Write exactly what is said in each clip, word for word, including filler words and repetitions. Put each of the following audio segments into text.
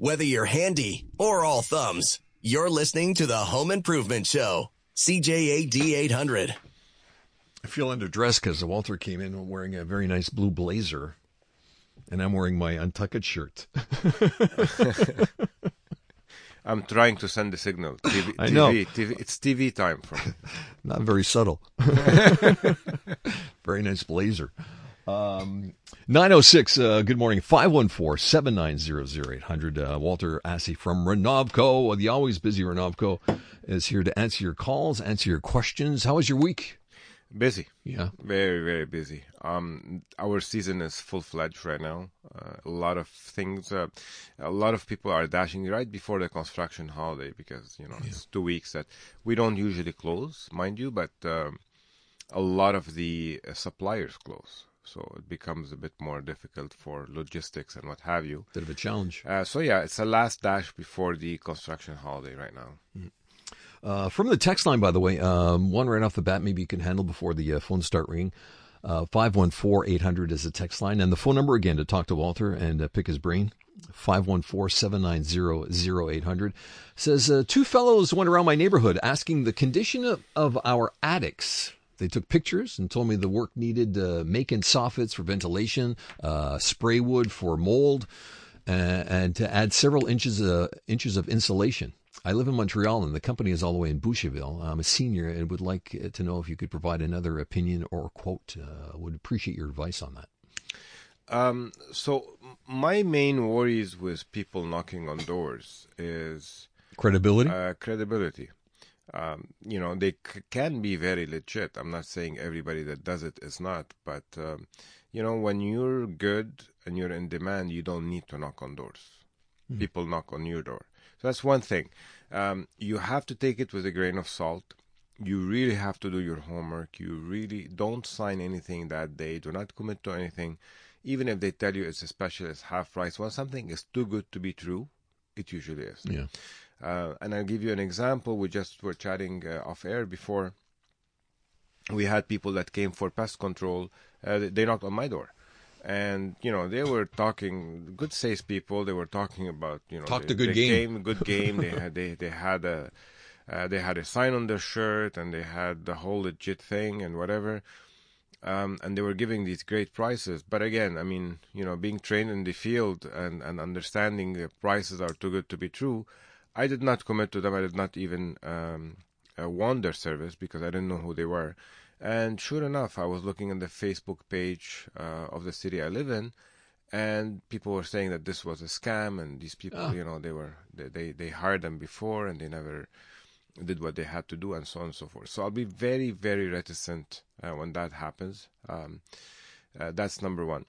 Whether you're handy or all thumbs, you're listening to the Home Improvement Show. C J A D eight hundred. I feel underdressed because Walter came in wearing a very nice blue blazer, and I'm wearing my Untucked shirt. I'm trying to send the signal. T V, I know. T V, T V, it's T V time for me. Not very subtle. Very nice blazer. Um, nine oh six, uh, good morning. five one four, seven nine zero, zero eight hundred. Uh, Walter Assey from Renovco, the always busy Renovco, is here to answer your calls, answer your questions. How was your week? Busy. Yeah. Very, very busy. Um, our season is full-fledged right now. Uh, a lot of things, uh, a lot of people are dashing right before the construction holiday because, you know, yeah. It's two weeks that we don't usually close, mind you, but um, a lot of the uh, suppliers close. So it becomes a bit more difficult for logistics and what have you. Bit of a challenge. Uh, so, yeah, it's the last dash before the construction holiday right now. Mm-hmm. Uh, from the text line, by the way, um, one right off the bat, maybe you can handle before the uh, phones start ringing. Uh, five one four, eight hundred is the text line. And the phone number, again, to talk to Walter and uh, pick his brain, five one four, seven nine zero, zero eight hundred. Says, uh, two fellows went around my neighborhood asking the condition of, of our attics. They took pictures and told me the work needed uh, making soffits for ventilation, uh, spray wood for mold, uh, and to add several inches, uh, inches of insulation. I live in Montreal, and the company is all the way in Boucherville. I'm a senior and would like to know if you could provide another opinion or quote. Uh, would appreciate your advice on that. Um, so my main worries with people knocking on doors is credibility. Uh, credibility. Um, you know, they c- can be very legit. I'm not saying everybody that does it is not, but um, you know, when you're good and you're in demand, you don't need to knock on doors. Mm. People knock on your door. So that's one thing. Um, you have to take it with a grain of salt. You really have to do your homework. You really don't sign anything that day. Do not commit to anything. Even if they tell you it's a special, it's half price. When something is too good to be true, it usually is. Yeah. Uh, and I'll give you an example. We just were chatting uh, off air before. We had people that came for pest control. Uh, they knocked on my door. And, you know, they were talking, good salespeople, they were talking about, you know, Talk the, the good the game. game. Good game. They had they, they had a uh, they had a sign on their shirt and they had the whole legit thing and whatever. Um, and they were giving these great prices. But again, I mean, you know, being trained in the field and, and understanding the prices are too good to be true, I did not commit to them. I did not even um, uh, want their service because I didn't know who they were. And sure enough, I was looking at the Facebook page uh, of the city I live in, and people were saying that this was a scam, and these people, oh. you know, they were they, they, they hired them before, and they never did what they had to do, and so on and so forth. So I'll be very, very reticent uh, when that happens. Um, uh, that's number one.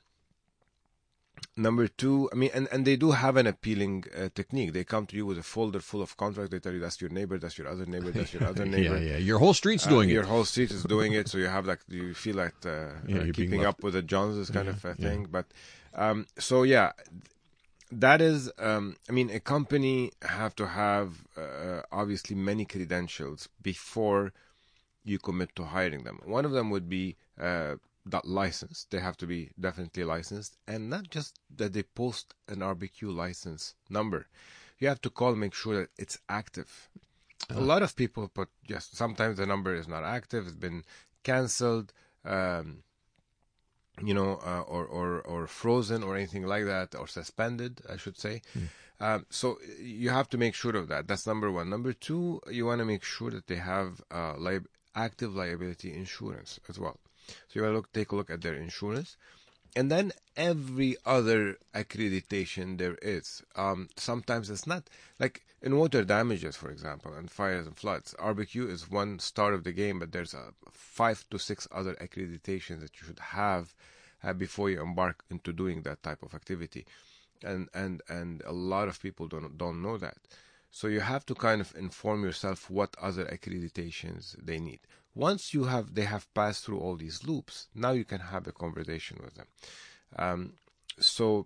Number two, I mean, and, and they do have an appealing uh, technique. They come to you with a folder full of contracts. They tell you that's your neighbor, that's your other neighbor, that's your other neighbor. yeah, yeah. Your whole street's doing uh, it. Your whole street is doing it. So you have like, you feel like uh, yeah, uh, keeping up with the Joneses kind yeah, of a thing. Yeah. But um, so yeah, that is, um, I mean, a company have to have uh, obviously many credentials before you commit to hiring them. One of them would be uh, that licensed. They have to be definitely licensed, and not just that they post an R B Q license number. You have to call, make sure that it's active. Uh-huh. A lot of people put, yes, sometimes the number is not active, it's been canceled, um, you know, uh, or, or, or frozen or anything like that, or suspended, I should say. Hmm. Um, so you have to make sure of that. That's number one. Number two, you want to make sure that they have uh, li- active liability insurance as well. So you want to look, take a look at their insurance, and then every other accreditation there is. Um, sometimes it's not like in water damages, for example, and fires and floods. R B Q is one star of the game, but there's a five to six other accreditations that you should have uh, before you embark into doing that type of activity, and and and a lot of people don't don't know that. So you have to kind of inform yourself what other accreditations they need. Once you have, they have passed through all these loops, now you can have a conversation with them. Um, so,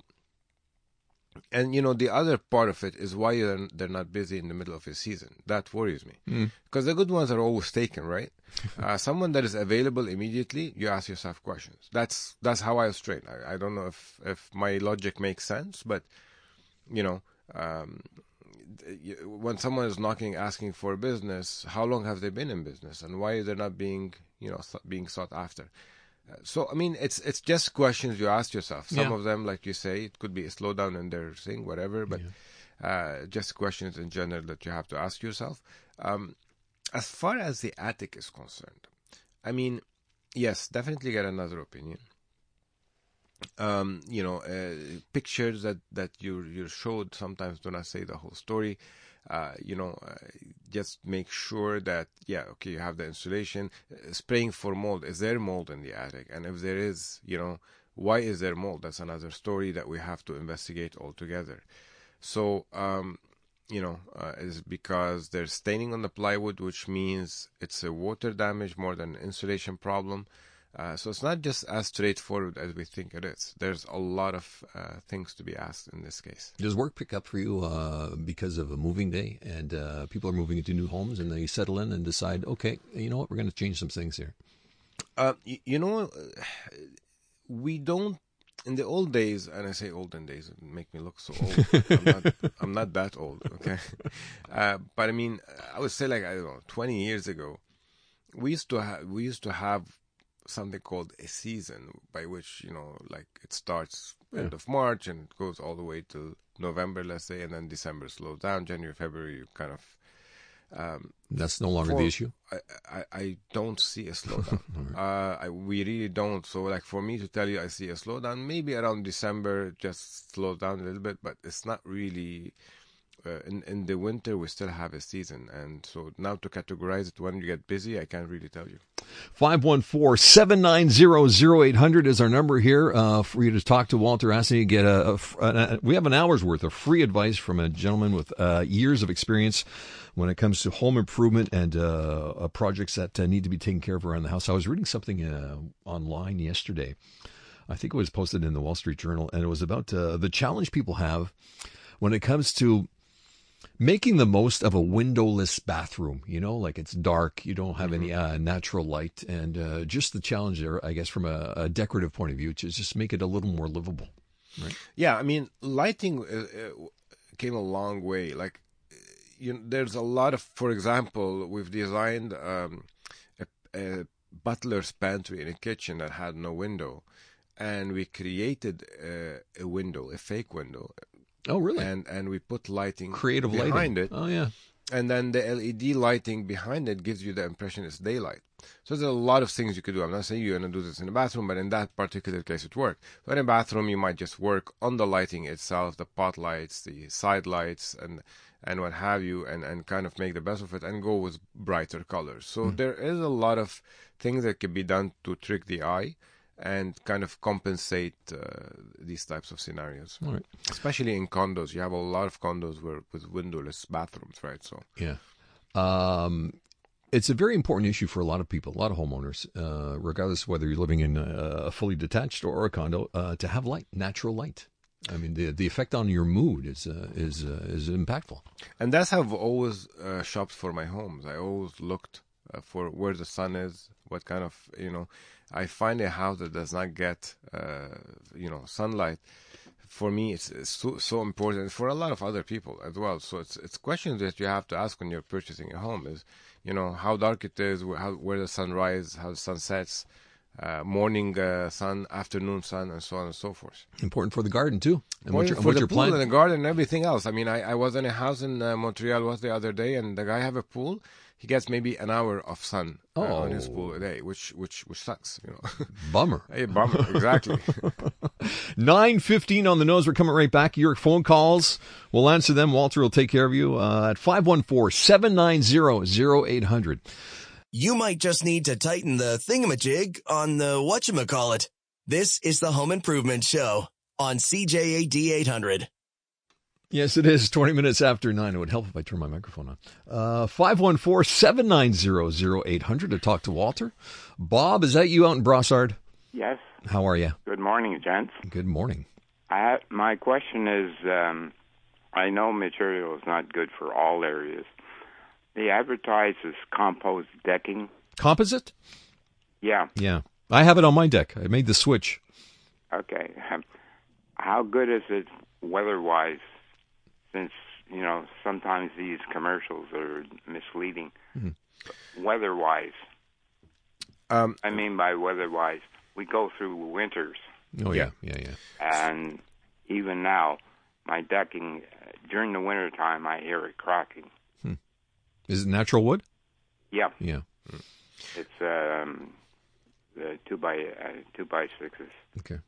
and you know, the other part of it is why they're, they're not busy in the middle of a season. That worries me. Mm. Because the good ones are always taken, right? uh, someone that is available immediately, you ask yourself questions. That's that's how I was trained. I, I don't know if, if my logic makes sense, but, you know, Um, when someone is knocking, asking for business, how long have they been in business, and why they're not being, you know, being sought after? Uh, so, I mean, it's it's just questions you ask yourself. Some Yeah. of them, like you say, it could be a slowdown in their thing, whatever, but yeah. uh, just questions in general that you have to ask yourself. Um, as far as the attic is concerned, I mean, yes, definitely get another opinion. Um, you know, uh, pictures that, that you you showed sometimes do not say the whole story. Uh, you know, uh, just make sure that, yeah, okay, you have the insulation. Uh, spraying for mold. Is there mold in the attic? And if there is, you know, why is there mold? That's another story that we have to investigate altogether. So, um, you know, uh, is because there's staining on the plywood, which means it's a water damage more than an insulation problem. Uh, so it's not just as straightforward as we think it is. There's a lot of uh, things to be asked in this case. Does work pick up for you uh, because of a moving day and uh, people are moving into new homes and they settle in and decide, okay, you know what, we're going to change some things here? Uh, you, you know, we don't, in the old days, and I say olden days, it make me look so old. I'm not, I'm not that old, okay? Uh, but I mean, I would say like, I don't know, twenty years ago, we used to have, we used to have something called a season, by which, you know, like it starts yeah. end of March and it goes all the way till November, let's say, and then December slows down. January, February, you kind of. Um, That's no longer for, the issue. I, I, I don't see a slowdown. right. uh, I, we really don't. So, like for me to tell you, I see a slowdown. Maybe around December, just slows down a little bit, but it's not really. Uh, in in the winter, we still have a season, and so now to categorize it when you get busy, I can't really tell you. five one four, seven nine zero, zero eight hundred is our number here uh, for you to talk to Walter Asney. Get a, a, a we have an hour's worth of free advice from a gentleman with uh, years of experience when it comes to home improvement and uh, uh, projects that uh, need to be taken care of around the house. I was reading something uh, online yesterday. I think it was posted in the Wall Street Journal, and it was about uh, the challenge people have when it comes to making the most of a windowless bathroom, you know, like it's dark, you don't have mm-hmm. any uh, natural light, and uh, just the challenge there, I guess, from a, a decorative point of view, to just make it a little more livable, right? Yeah, I mean, lighting uh, came a long way. Like, you know, there's a lot of, for example, we've designed um, a, a butler's pantry in a kitchen that had no window, and we created uh, a window, a fake window. Oh, really? And and we put lighting creative behind lighting. it. Oh, yeah. And then the L E D lighting behind it gives you the impression it's daylight. So there's a lot of things you could do. I'm not saying you're going to do this in the bathroom, but in that particular case, it worked. So in a bathroom, you might just work on the lighting itself, the pot lights, the side lights, and and what have you, and, and kind of make the best of it and go with brighter colors. So mm. there is a lot of things that can be done to trick the eye and kind of compensate uh, these types of scenarios. All right. Especially in condos. You have a lot of condos where with windowless bathrooms, right? So yeah. Um, it's a very important issue for a lot of people, a lot of homeowners, uh, regardless of whether you're living in a fully detached or a condo, uh, to have light, natural light. I mean, the the effect on your mood is uh, is uh, is impactful. And that's how I've always uh, shopped for my homes. I always looked uh, for where the sun is, what kind of, you know, I find a house that does not get, uh, you know, sunlight. For me, it's, it's so, so important. For a lot of other people as well. So it's it's questions that you have to ask when you're purchasing a home. Is, you know, how dark it is, where, how, where the sun rises, how the sun sets, uh, morning uh, sun, afternoon sun, and so on and so forth. Important for the garden too. And what, for the pool and the garden and everything else. I mean, I, I was in a house in uh, Montreal was the other day, and the guy have a pool. He gets maybe an hour of sun uh, oh. on his pool a day, which which which sucks, you know. Bummer. Hey, bummer, exactly. nine fifteen on the nose. We're coming right back. Your phone calls, we'll answer them. Walter will take care of you uh, at five one four, seven nine zero, zero eight hundred. You might just need to tighten the thingamajig on the whatchamacallit. This is the Home Improvement Show on C J A D eight hundred. Yes, it is. twenty minutes after nine. It would help if I turn my microphone on. Uh, five one four, seven nine zero, zero eight hundred to talk to Walter. Bob, is that you out in Brossard? Yes. How are you? Good morning, gents. Good morning. I have, my question is, um, I know material is not good for all areas. They advertise as compost decking. Composite? Yeah. Yeah. I have it on my deck. I made the switch. Okay. How good is it weather-wise? since, you know, sometimes these commercials are misleading. Mm-hmm. Weather-wise, Um, I mean by weather-wise, we go through winters. Oh, yeah, yeah, yeah. And even now, my decking, uh, during the winter time, I hear it cracking. Hmm. Is it natural wood? Yeah. Yeah. It's um, the two by uh, two by sixes. Okay.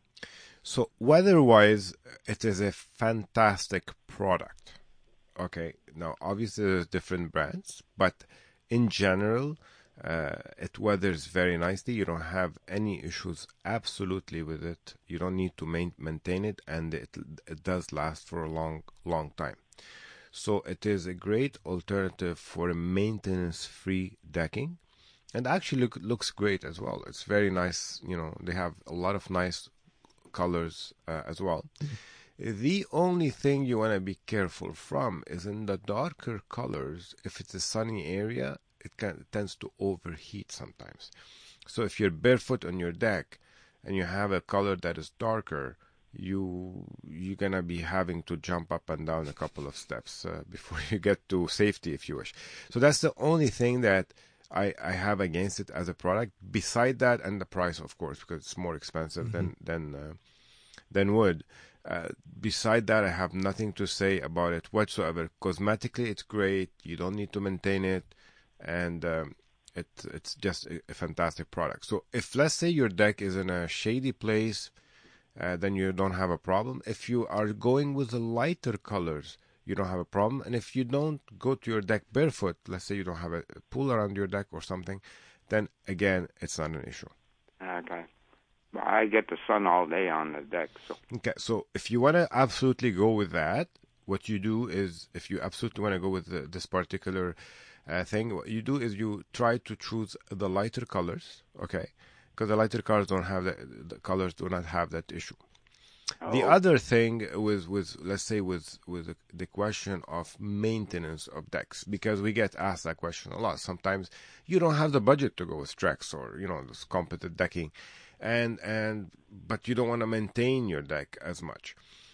So weather-wise, it is a fantastic product. Okay. Now, obviously, there's different brands, but in general, uh, it weathers very nicely. You don't have any issues absolutely with it. You don't need to main- maintain it, and it it does last for a long, long time. So it is a great alternative for a maintenance-free decking, and actually look, looks great as well. It's very nice. You know, they have a lot of nice colors uh, as well. Mm-hmm. The only thing you want to be careful from is in the darker colors. If it's a sunny area, it, can, it tends to overheat sometimes. So if you're barefoot on your deck and you have a color that is darker, you you're gonna be having to jump up and down a couple of steps uh, before you get to safety, if you wish. So that's the only thing that I, I have against it as a product. Beside that, and the price, of course, because it's more expensive mm-hmm. than than uh, than wood. Uh, beside that, I have nothing to say about it whatsoever. Cosmetically, it's great. You don't need to maintain it, and um, it it's just a, a fantastic product. So if, let's say, your deck is in a shady place, uh, then you don't have a problem. If you are going with the lighter colors, you don't have a problem. And if you don't go to your deck barefoot, let's say you don't have a pool around your deck or something, then again, it's not an issue. Okay. I get the sun all day on the deck. So. Okay, so if you want to absolutely go with that, what you do is, if you absolutely want to go with the, this particular uh, thing, what you do is you try to choose the lighter colors, okay? Because the lighter colors don't have the, the colors do not have that issue. Oh. The other thing with, with let's say, with with the, the question of maintenance of decks, because we get asked that question a lot. Sometimes you don't have the budget to go with Trex or, you know, this competent decking, and and but you don't want to maintain your deck as much.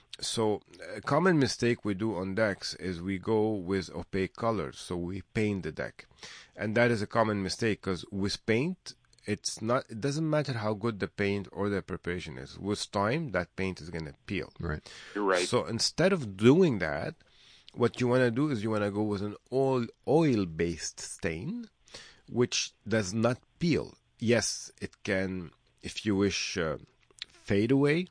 So a common mistake we do on decks is we go with opaque colors, so we paint the deck, and that is a common mistake because with paint, it's not. It doesn't matter how good the paint or the preparation is. With time, that paint is going to peel. Right. You're right. So instead of doing that, what you want to do is you want to go with an oil oil-based stain, which does not peel. Yes, it can, if you wish, uh, fade away.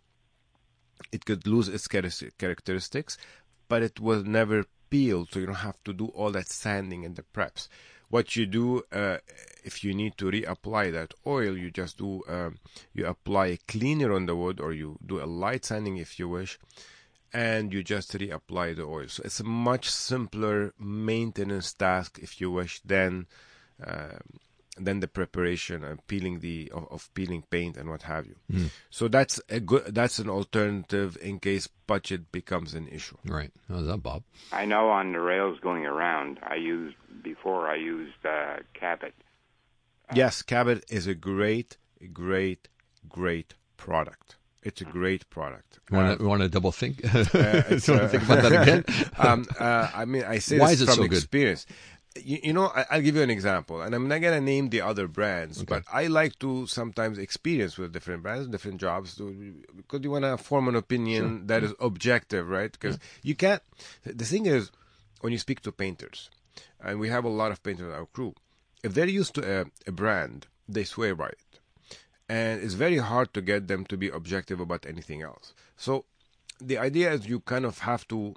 It could lose its characteristics, but it will never peel. So you don't have to do all that sanding and the preps. What you do, uh, if you need to reapply that oil, you just do, um, you apply a cleaner on the wood, or you do a light sanding if you wish, and you just reapply the oil. So it's a much simpler maintenance task, if you wish, than uh, than the preparation and peeling the of, of peeling paint and what have you. Mm. So that's a good. That's an alternative in case budget becomes an issue. Right. How's that, Bob? I know on the rails going around, I used before. I used uh, Cabot. Uh, yes, Cabot is a great, great, great product. It's a great product. You want to, uh, want to double think? uh, want to think about that again? um, uh, I mean, I say Why this is it from so experience. Good? You, you know, I, I'll give you an example, and I'm not going to name the other brands, okay. but I like to sometimes experience with different brands, different jobs, to, because you want to form an opinion sure. that yeah. is objective, right? Because yeah. you can't. The thing is, when you speak to painters, and we have a lot of painters in our crew, if they're used to a, a brand, they swear by it. And it's very hard to get them to be objective about anything else. So the idea is you kind of have to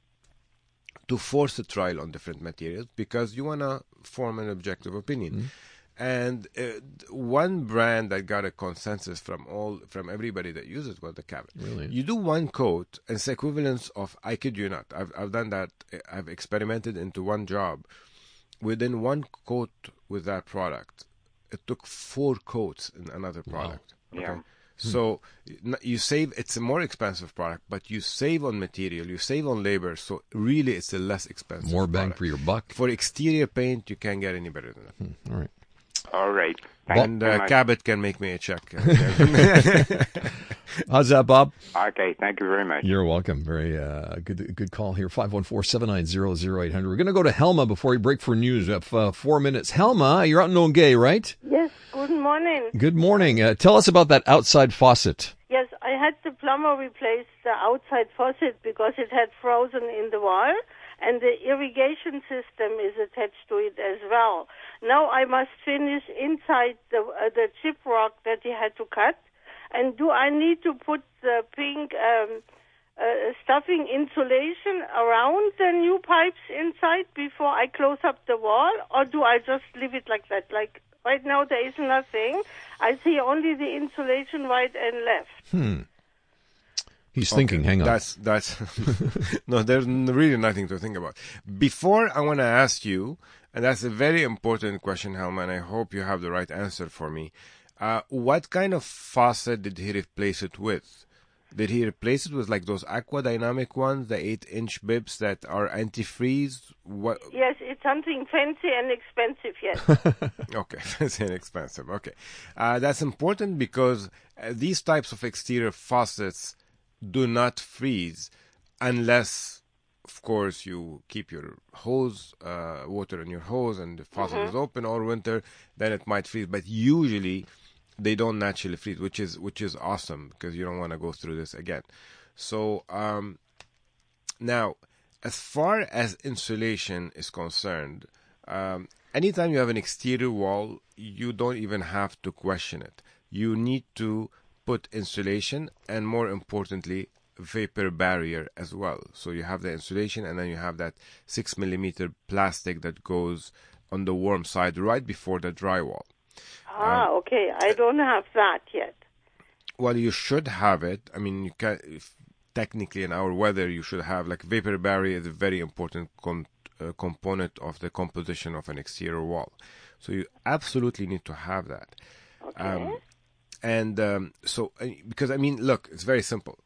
to force a trial on different materials because you want to form an objective opinion. Mm-hmm. And uh, one brand that got a consensus from all from everybody that uses was the Cabot. Really? You do one coat, and it's equivalence of, I kid you not, I've I've done that. I've experimented into one job. Within one coat with that product, it took four coats in another product. Wow. Yeah. Okay? So you save. It's a more expensive product, but you save on material, you save on labor. So really, it's a less expensive. More bang product. for your buck. For exterior paint, you can't get any better than that. Hmm. All right. All right. Thank and uh, Cabot can make me a check. How's that, Bob? Okay, thank you very much. You're welcome. Very uh, good good call here. five one four, seven nine zero, zero eight hundred. We're going to go to Helma before we break for news. We have uh, four minutes. Helma, you're out in Nongay, right? Yes, good morning. Good morning. Uh, tell us about that outside faucet. Yes, I had the plumber replace the outside faucet because it had frozen in the wall, and the irrigation system is attached to it as well. Now I must finish inside the uh, the chip rock that he had to cut. And do I need to put the pink um, uh, stuffing insulation around the new pipes inside before I close up the wall, or do I just leave it like that? Like right now there is nothing. I see only the insulation right and left. Hmm. He's Okay, thinking. Hang on. That's that's no. There's n- really nothing to think about. Before I want to ask you, and that's a very important question, Helma, and I hope you have the right answer for me. Uh, what kind of faucet did he replace it with? Did he replace it with like those Aqua Dynamic ones, the eight-inch bibs that are antifreeze? What? Yes, it's something fancy and expensive, yes. Okay, that's inexpensive. Okay, uh, that's important because uh, these types of exterior faucets do not freeze unless, of course, you keep your hose, uh, water in your hose, and the faucet Mm-hmm. is open all winter. Then it might freeze, but usually they don't naturally freeze, which is which is awesome because you don't want to go through this again. So um, now, as far as insulation is concerned, um, anytime you have an exterior wall, you don't even have to question it. You need to put insulation and, more importantly, vapor barrier as well. So you have the insulation and then you have that six millimeter plastic that goes on the warm side right before the drywall. Ah, okay. I don't have that yet. Well, you should have it. I mean, you can if, technically in our weather you should have like vapor barrier is a very important con- uh, component of the composition of an exterior wall. So you absolutely need to have that. Okay. Um, and um, so uh, because I mean, look, it's very simple.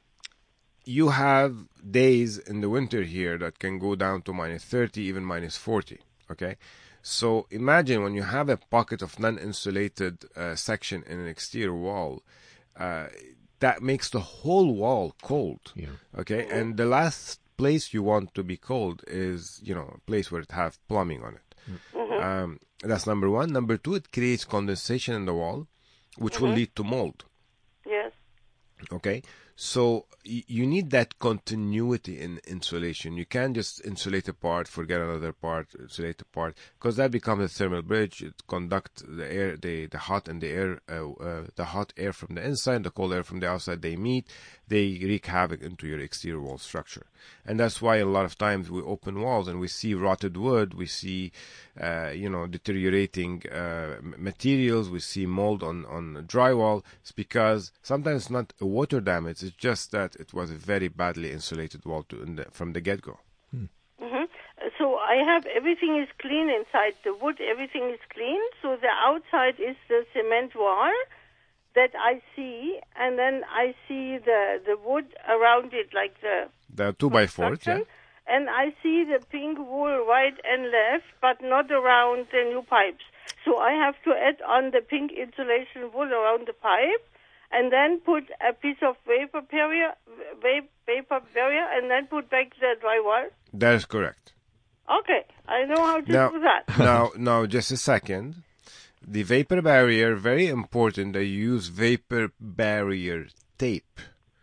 You have days in the winter here that can go down to minus thirty, even minus forty. Okay, so imagine when you have a pocket of non-insulated uh, section in an exterior wall, uh, that makes the whole wall cold. Yeah. Okay, and the last place you want to be cold is, you know, a place where it have plumbing on it. Mm-hmm. Um, that's number one. Number two, it creates condensation in the wall, which Mm-hmm. will lead to mold. Yes. Okay, so y- you need that continuity in insulation. You can't just insulate a part, forget another part, insulate a part, because that becomes a thermal bridge. It conducts the air, the the hot and the air, uh, uh, the hot air from the inside, and the cold air from the outside. They meet, they wreak havoc into your exterior wall structure, and that's why a lot of times we open walls and we see rotted wood, we see, uh, you know, deteriorating uh, m- materials, we see mold on on drywall. It's because sometimes it's not a water damage; it's just that it was a very badly insulated wall to, in the, from the get-go. Mm-hmm. So I have everything is clean inside the wood. Everything is clean. So the outside is the cement wall that I see, and then I see the the wood around it, like the The two by fours, yeah. construction. And I see the pink wool right and left, but not around the new pipes. So I have to add on the pink insulation wool around the pipe, and then put a piece of vapor barrier, va- vapor barrier, and then put back the drywall. That is correct. Okay, I know how to Now, do that. now, now, just a second. The vapor barrier, very important that you use vapor barrier tape.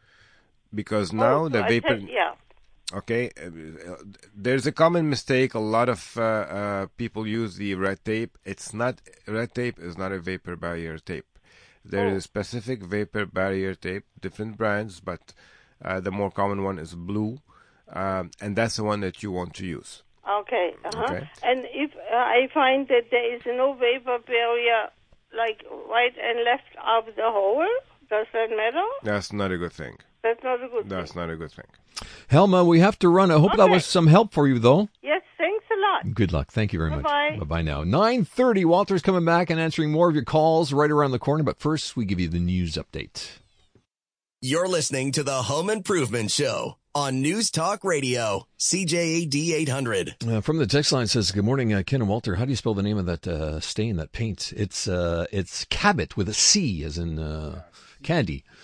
Because now Oh, the so I vapor... said- yeah. Okay, uh, there's a common mistake. A lot of uh, uh, people use the red tape. It's not, red tape is not a vapor barrier tape. There Oh. is specific vapor barrier tape, different brands, but uh, the more common one is blue, um, and that's the one that you want to use. Okay. Uh-huh. Okay. And if uh, I find that there is no vapor barrier, like right and left of the hole, does that matter? That's not a good thing. That's not a good That's thing. not a good thing. Helma, we have to run. I hope that Okay. was some help for you, though. Yes, thanks a lot. Good luck. Thank you very much. Bye-bye. Bye-bye now. nine thirty, Walter's coming back and answering more of your calls right around the corner. But first, we give you the news update. You're listening to the Home Improvement Show on News Talk Radio, C J A D eight hundred. Uh, from the text line says, good morning, uh, Ken and Walter. How do you spell the name of that uh, stain, that paint? It's uh, it's Cabot with a C, as in uh, candy.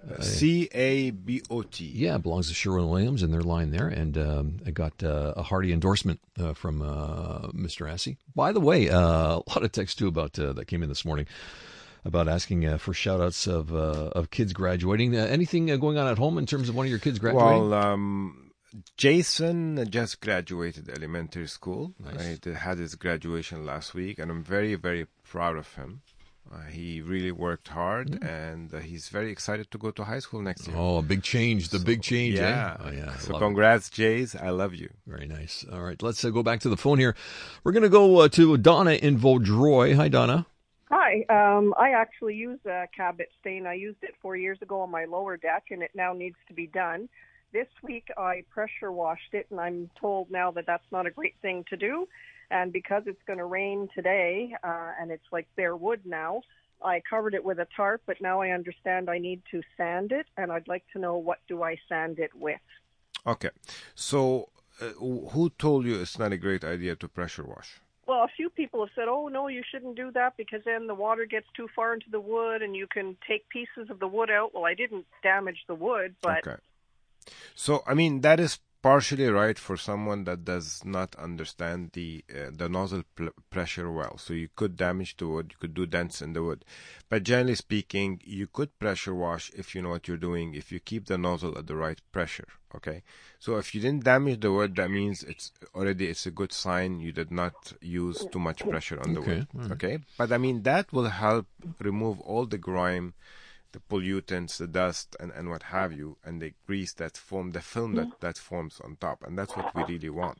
C A B O T. Yeah, belongs to Sherwin-Williams in their line there. And um, I got uh, a hearty endorsement uh, from uh, Mister Assey. By the way, uh, a lot of text, too, about uh, that came in this morning about asking uh, for shout-outs of, uh, of kids graduating. Uh, anything uh, going on at home in terms of one of your kids graduating? Well, um, Jason just graduated elementary school. Nice. He had his graduation last week, and I'm very, very proud of him. Uh, he really worked hard, mm. and uh, he's very excited to go to high school next year. Oh, a big change, the so, big change, yeah. eh? Oh, yeah. So congrats, Jays. I love you. Very nice. All right, let's uh, go back to the phone here. We're going to go uh, to Donna in Vaudreuil. Hi, Donna. Hi. Um, I actually use a Cabot stain. I used it four years ago on my lower deck, and it now needs to be done. This week, I pressure washed it, and I'm told now that that's not a great thing to do. And because it's going to rain today, uh, and it's like bare wood now, I covered it with a tarp, but now I understand I need to sand it, and I'd like to know what do I sand it with. Okay. So uh, who told you it's not a great idea to pressure wash? Well, a few people have said, oh, no, you shouldn't do that because then the water gets too far into the wood and you can take pieces of the wood out. Well, I didn't damage the wood, but... Okay. So, I mean, that is partially right for someone that does not understand the uh, the nozzle pl- pressure well. So you could damage the wood, you could do dents in the wood. But generally speaking, you could pressure wash if you know what you're doing, if you keep the nozzle at the right pressure, okay? So if you didn't damage the wood, that means it's already it's a good sign you did not use too much pressure on the okay. wood, Right. okay? But I mean, that will help remove all the grime, the pollutants, the dust, and, and what have you, and the grease that form, the film that, that forms on top. And that's what we really want.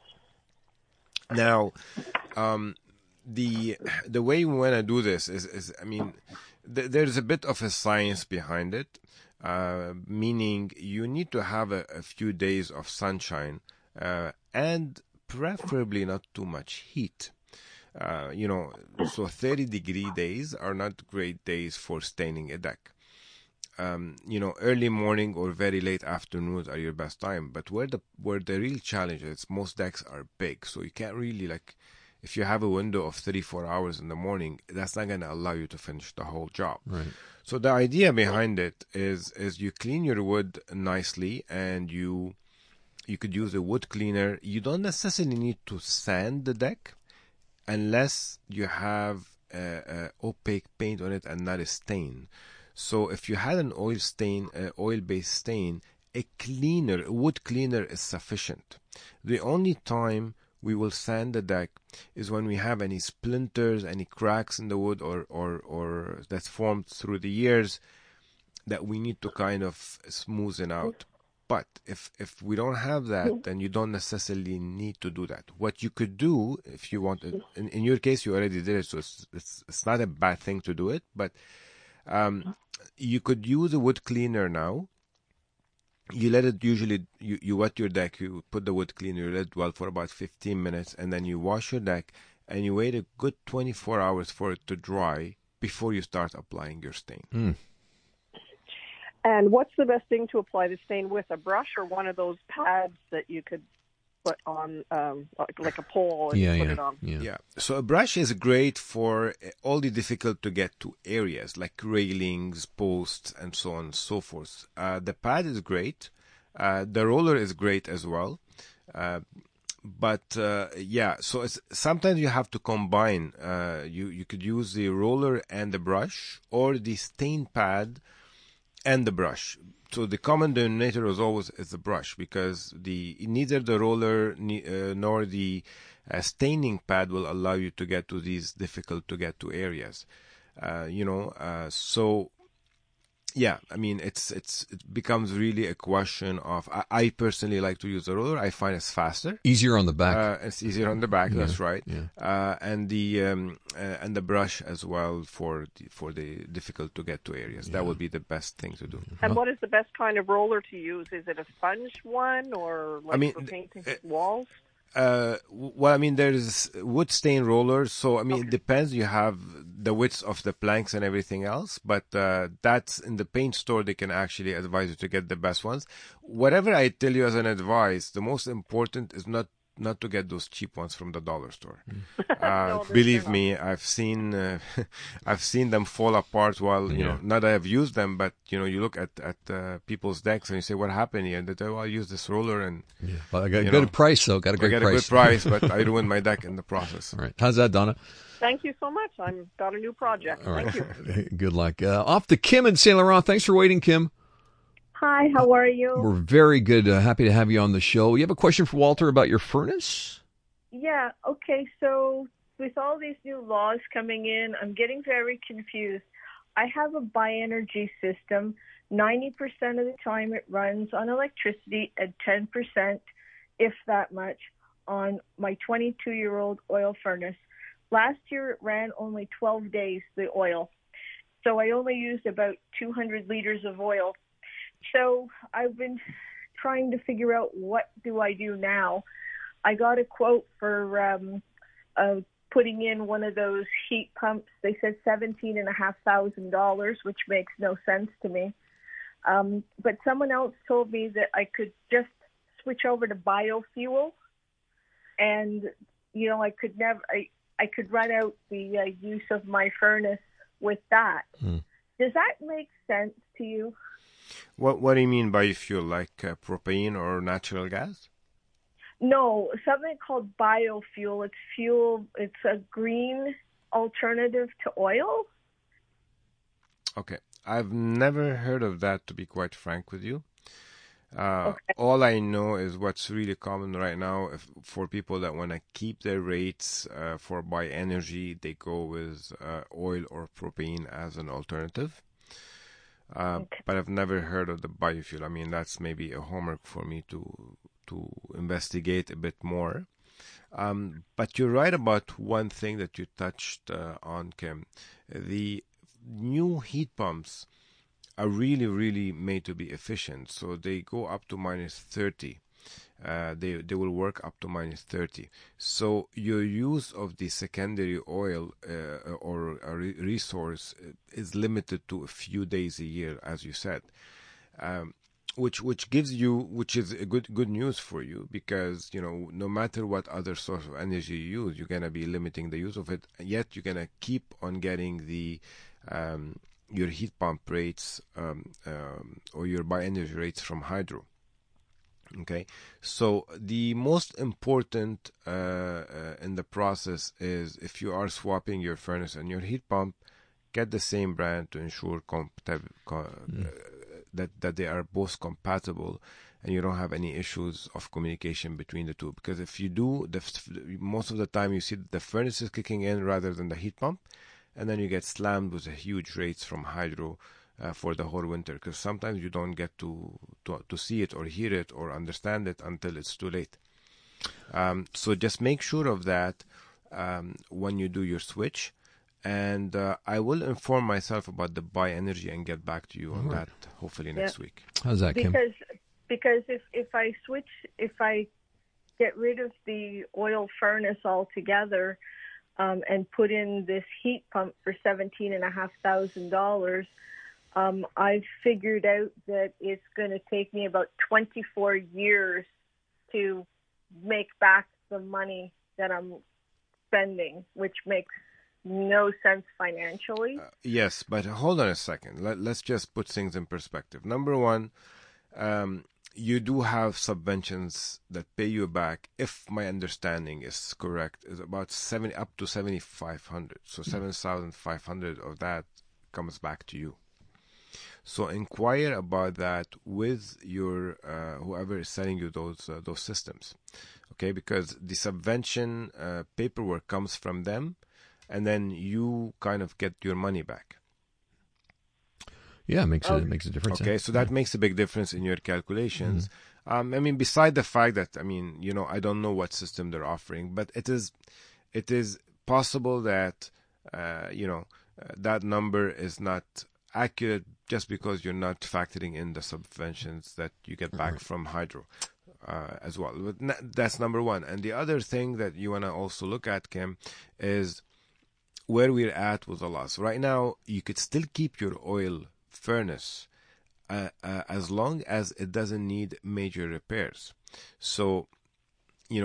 Now, um, the the way we want to do this is, is I mean, th- there's a bit of a science behind it, uh, meaning you need to have a, a few days of sunshine uh, and preferably not too much heat. Uh, you know, so thirty degree days are not great days for staining a deck. Um, you know, early morning or very late afternoons are your best time. But where the where the real challenge is, most decks are big, so you can't really, like, if you have a window of thirty-four hours in the morning, that's not going to allow you to finish the whole job. Right. So the idea behind it is is you clean your wood nicely, and you you could use a wood cleaner. You don't necessarily need to sand the deck, unless you have uh, uh, opaque paint on it and not a stain. So if you had an oil stain, uh, oil-based stain, a cleaner, a wood cleaner is sufficient. The only time we will sand the deck is when we have any splinters, any cracks in the wood, or or or that's formed through the years that we need to kind of smoothen out. But if if we don't have that, then you don't necessarily need to do that. What you could do, if you want, in, in your case, you already did it, so it's it's, it's not a bad thing to do it. But um, you could use a wood cleaner now. You let it usually, you, you wet your deck, you put the wood cleaner, you let it dwell for about fifteen minutes, and then you wash your deck, and you wait a good twenty-four hours for it to dry before you start applying your stain. Mm. And what's the best thing to apply the stain with, a brush or one of those pads that you could put on, um, like, like a pole and yeah, put yeah, it on? yeah. Yeah. So a brush is great for all the difficult to get to areas like railings, posts, and so on and so forth. Uh, the pad is great. Uh, the roller is great as well. Uh, but uh, yeah, so it's, sometimes you have to combine. Uh, you you could use the roller and the brush, or the stain pad and the brush. So the common denominator is always is the brush, because the neither the roller ne- uh, nor the uh, staining pad will allow you to get to these difficult to get to areas. Uh, you know, uh, so yeah, I mean, it's it's it becomes really a question of. I, I personally like to use the roller. I find it's faster, easier on the back. Uh, it's easier on the back. Yeah, that's right. yeah. Uh, and the um, uh, and the brush as well for the, for the difficult to get to areas. Yeah. That would be the best thing to do. And what is the best kind of roller to use? Is it a sponge one, or like I mean, for painting uh, walls? Uh, well, I mean, there's wood stain rollers, so I mean, Okay. it depends. You have the width of the planks and everything else, but uh, that's in the paint store. They can actually advise you to get the best ones. Whatever I tell you as an advice, the most important is not not to get those cheap ones from the dollar store. No, Uh, they're believe not. me, I've seen uh, I've seen them fall apart while you Yeah. know not that I've used them, but you know you look at at uh, people's decks and you say what happened here, and they say, well, I use this roller and Yeah. Well, I got a You good know, price, though. Got a I great get a price. good price, but I ruined my deck in the process. All right. How's that, Donna? Thank you so much. I've got a new project. All right. Thank you. Good luck. Uh, off to Kim in Saint Laurent. Thanks for waiting, Kim. Hi, how are you? We're very good. Uh, happy to have you on the show. You have a question for Walter about your furnace? Yeah, okay, so with all these new laws coming in, I'm getting very confused. I have a Bioenergy system. ninety percent of the time it runs on electricity and ten percent, if that much, on my twenty-two-year-old oil furnace. Last year it ran only twelve days, the oil. So I only used about two hundred liters of oil. So I've been trying to figure out what do I do now. I got a quote for um, uh, putting in one of those heat pumps. They said seventeen and a half thousand dollars, which makes no sense to me. Um, but someone else told me that I could just switch over to biofuel, and you know I could never. I I could run out the uh, use of my furnace with that. Hmm. Does that make sense to you? What What do you mean biofuel? Like uh, propane or natural gas? No, something called biofuel. It's fuel. It's a green alternative to oil. Okay, I've never heard of that, to be quite frank with you. Uh, Okay. All I know is what's really common right now if, for people that want to keep their rates uh, for bioenergy, they go with uh, oil or propane as an alternative. Uh, Okay. But I've never heard of the biofuel. I mean, that's maybe a homework for me to to investigate a bit more. Um, but you're right about one thing that you touched uh, on, Kim. The new heat pumps are really, really made to be efficient. So they go up to minus thirty. Uh, they they will work up to minus thirty. So your use of the secondary oil uh, or a re- resource is limited to a few days a year, as you said. Um, which which gives you which is a good good news for you, because you know no matter what other source of energy you use, you're gonna be limiting the use of it, yet you're gonna keep on getting the um, your heat pump rates um, um, or your bioenergy rates from hydro. Okay, so the most important uh, uh, in the process is if you are swapping your furnace and your heat pump, get the same brand to ensure compati- co- Mm. uh, that that they are both compatible and you don't have any issues of communication between the two. Because if you do, the, f- most of the time you see that the furnace is kicking in rather than the heat pump, and then you get slammed with huge rates from hydro uh, for the whole winter. Because sometimes you don't get to, to to see it or hear it or understand it until it's too late. Um, so just make sure of that um, when you do your switch. And uh, I will inform myself about the bioenergy and get back to you on Alright. that hopefully next week. How's that, Kim? Because because if if I switch, if I get rid of the oil furnace altogether um, and put in this heat pump for seventeen and a half thousand dollars, um, I've figured out that it's going to take me about twenty-four years to make back the money that I'm spending, which makes no sense financially. Uh, yes, but hold on a second. Let, let's just put things in perspective. Number one, um, you do have subventions that pay you back, if my understanding is correct, is about seventy up to seventy-five hundred. So seven thousand five hundred of that comes back to you. So inquire about that with your uh, whoever is selling you those uh, those systems, okay? Because the subvention uh, paperwork comes from them, and then you kind of get your money back. Yeah, it makes, a, Oh. it makes a difference. Okay, eh? so that makes a big difference in your calculations. Um, I mean, beside the fact that I mean, you know, I don't know what system they're offering, but it is, it is possible that uh, you know uh, that number is not accurate just because you're not factoring in the subventions that you get back from hydro uh, as well. But n- that's number one. And the other thing that you want to also look at, Kim, is where we're at with the loss. Right now, you could still keep your oil furnace uh, uh, as long as it doesn't need major repairs. So, you know,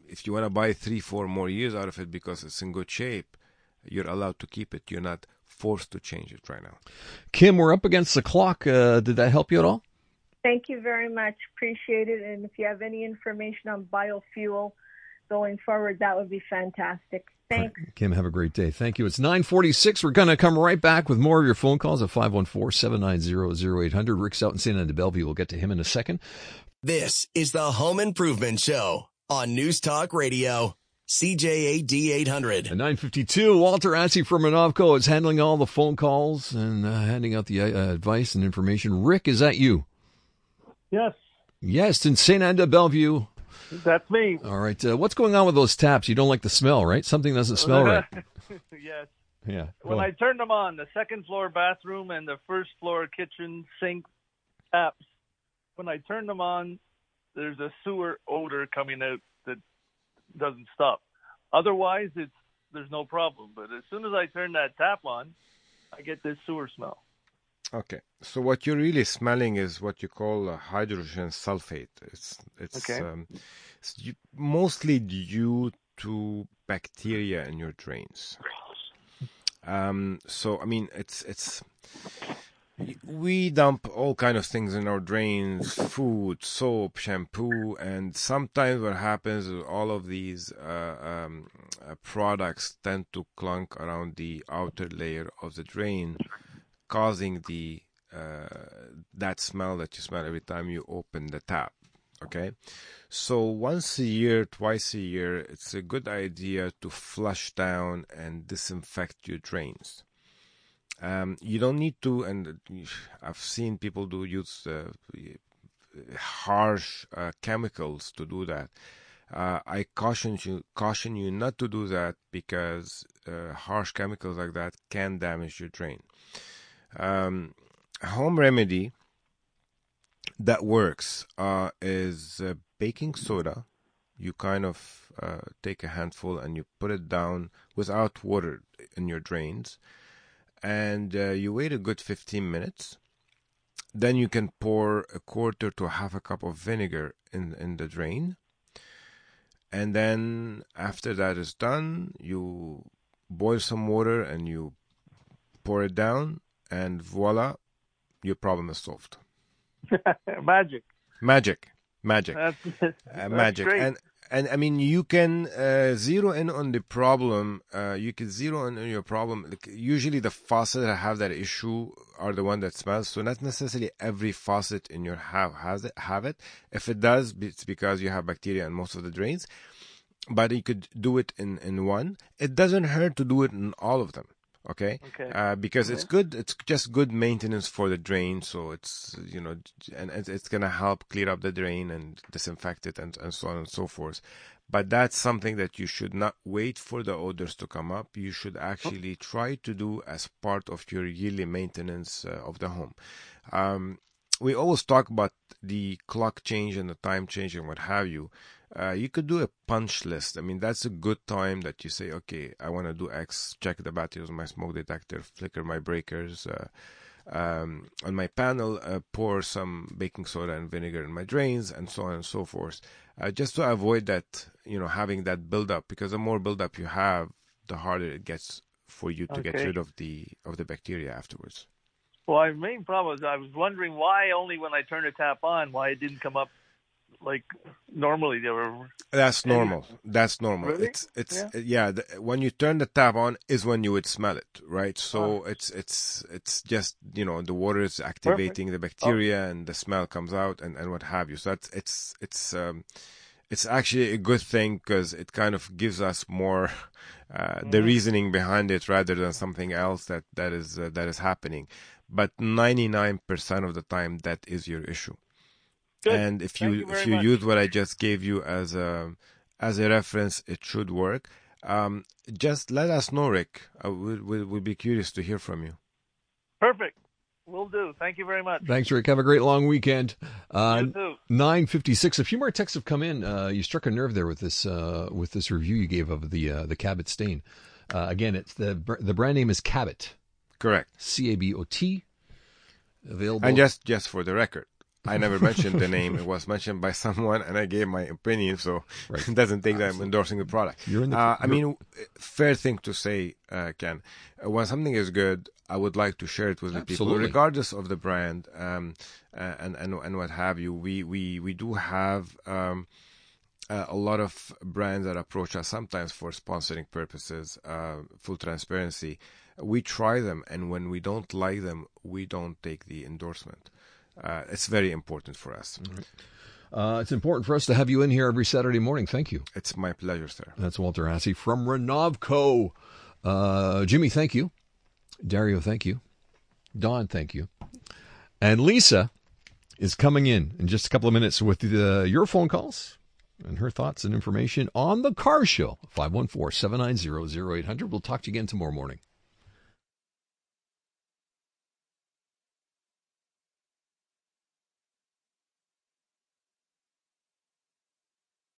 if you want to buy three, four more years out of it because it's in good shape, you're allowed to keep it. You're not forced to change it right now. Kim, we're up against the clock. Uh, did that help you at all? Thank you very much. Appreciate it. And if you have any information on biofuel going forward, that would be fantastic. Thanks. Right. Kim, have a great day. Thank you. It's nine forty-six. We're going to come right back with more of your phone calls at five one four, seven nine zero, zero eight hundred. Rick's out in Saint Anne de Bellevue. We'll get to him in a second. This is the Home Improvement Show on News Talk Radio, C J A D eight hundred. At nine fifty-two, Walter Assey from Renovco is handling all the phone calls and uh, handing out the uh, advice and information. Rick, is that you? Yes. Yes, in Saint Anne de Bellevue. That's me. All right. Uh, what's going on with those taps? You don't like the smell, right? Something doesn't smell right. Yes. Yeah. When I turned them on, the second floor bathroom and the first floor kitchen sink taps, when I turned them on, there's a sewer odor coming out that doesn't stop. Otherwise, it's there's no problem. But as soon as I turn that tap on, I get this sewer smell. Okay, so what you're really smelling is what you call uh, hydrogen sulfate. It's it's, okay. um, it's you, mostly due to bacteria in your drains. Um, so I mean, it's it's we dump all kind of things in our drains: food, soap, shampoo, and sometimes what happens is all of these uh, um, uh, products tend to clunk around the outer layer of the drain, causing the uh, that smell that you smell every time you open the tap. Okay, so once a year, twice a year, it's a good idea to flush down and disinfect your drains. Um, you don't need to, and I've seen people do use uh, harsh uh, chemicals to do that. Uh, I caution you, caution you not to do that because uh, harsh chemicals like that can damage your drain. Um, a home remedy that works uh, is uh, baking soda. You kind of uh, take a handful and you put it down without water in your drains, and uh, you wait a good fifteen minutes. Then you can pour a quarter to a half a cup of vinegar in, in the drain. And then after that is done, you boil some water and you pour it down, and voila, your problem is solved. Magic. Magic. Magic. That's, uh, that's magic. Great. And and I mean, you can uh, zero in on the problem. Uh, you can zero in on your problem. Like, usually the faucets that have that issue are the one that smells. So not necessarily every faucet in your house has it. Have it. If it does, it's because you have bacteria in most of the drains. But you could do it in, in one. It doesn't hurt to do it in all of them. Okay, okay. Uh, because okay. it's good. It's just good maintenance for the drain. So it's, you know, and it's, it's gonna help clear up the drain and disinfect it and, and so on and so forth. But that's something that you should not wait for the odors to come up. You should actually try to do as part of your yearly maintenance uh, of the home. Um, we always talk about the clock change and the time change and what have you. Uh, you could do a punch list. I mean, that's a good time that you say, okay, I want to do X, check the batteries on my smoke detector, flicker my breakers, uh, um, on my panel, uh, pour some baking soda and vinegar in my drains, and so on and so forth. Uh, just to avoid that, you know, having that buildup, because the more buildup you have, the harder it gets for you to okay. get rid of the of the bacteria afterwards. Well, my main problem is I was wondering why only when I turned the tap on, why it didn't come up like normally they were. That's normal. That's normal. Really? It's it's yeah. yeah the, when you turn the tap on is when you would smell it, right? So oh. it's it's it's just, you know, the water is activating Perfect. the bacteria oh. and the smell comes out and, and what have you. So that's it's it's um it's actually a good thing because it kind of gives us more uh, mm. the reasoning behind it rather than something else that that is uh, that is happening. But ninety-nine percent of the time that is your issue. Good. And if you, you if you much. use what I just gave you as a as a reference, it should work. Um, just let us know, Rick. Uh, we'll, we'll, we'll be curious to hear from you. Perfect. Will do. Thank you very much. Thanks, Rick. Have a great long weekend. Uh, you too. nine fifty-six. A few more texts have come in. Uh, you struck a nerve there with this uh, with this review you gave of the uh, the Cabot stain. Uh, again, it's the the brand name is Cabot. Correct. C A B O T. Available. And just just for the record, I never mentioned the name. It was mentioned by someone, and I gave my opinion, so right. It doesn't take that I'm endorsing the product. You're in the, uh, I mean, fair thing to say, uh, Ken. When something is good, I would like to share it with the Absolutely. people, regardless of the brand um, uh, and, and and what have you. We we, we do have um, uh, a lot of brands that approach us sometimes for sponsoring purposes, uh, full transparency. We try them, and when we don't like them, we don't take the endorsement. Uh, it's very important for us. Mm-hmm. Uh, it's important for us to have you in here every Saturday morning. Thank you. It's my pleasure, sir. That's Walter Hasse from Renovco. Uh, Jimmy, thank you. Dario, thank you. Don, thank you. And Lisa is coming in in just a couple of minutes with the, uh, your phone calls and her thoughts and information on the Car Show. five one four, seven nine zero, zero eight hundred. We'll talk to you again tomorrow morning.